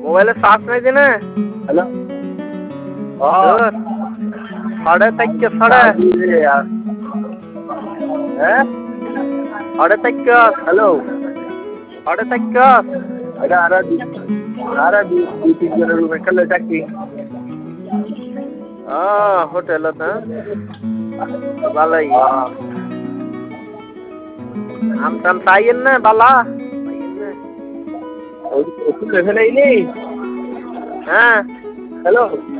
মোবাইলে চার্জ নাই দিনে হ্যালো সাড়ে চারটে সাড়ে হ্যাঁ সাড়ে চারটে হ্যালো সাড়ে চারটে এটা আরে দুই তিন জনের রুমে খেলে চাকরি হোটেলত ভালোই আম টাম চাইয়েন না বালা ওষুধ লেখে নেই হ্যাঁ হ্যালো